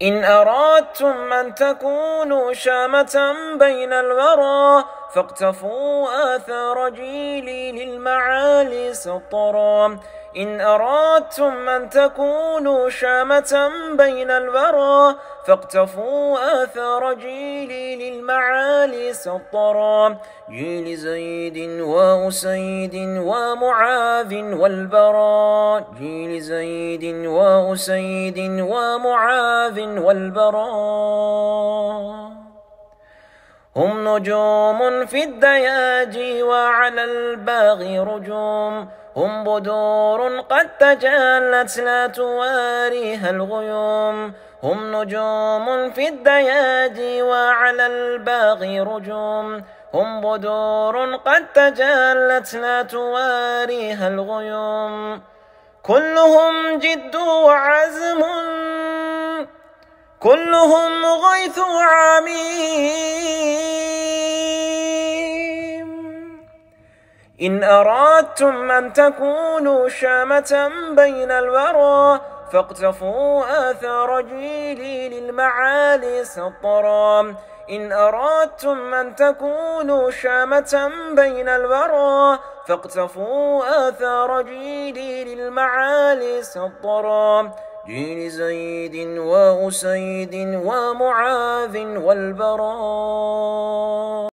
إن أردتم أن تكونوا شامة بين الورى فاقتفوا آثار جيلي للمعالي سطرا. إن أردتم أن تكونوا شامة بين الورى فاقتفوا آثار جيلي للمعالي سطرا. جيل زيد وأسيد ومعاذ والبراء. جيل زيد وأسيد ومعاذ والبراء. هم نجوم في الدياجي وعلى الباغي رجوم. هم بدور قد تجلت لا تواريها الغيوم. هم نجوم في الدياجي وعلى الباغي رجوم. هم بدور قد تجلت لا تواريها الغيوم. كلهم جد وعزم كلهم غيث عميم. إن أردتم أن تكونوا شامة بين الورى فاقتفوا آثار جيلي للمعالي سطرا. إن أردتم أن تكونوا شامة بين الورى فاقتفوا آثار جيلي للمعالي سطرا. جيل زيد وأسيد ومعاذ والبراء.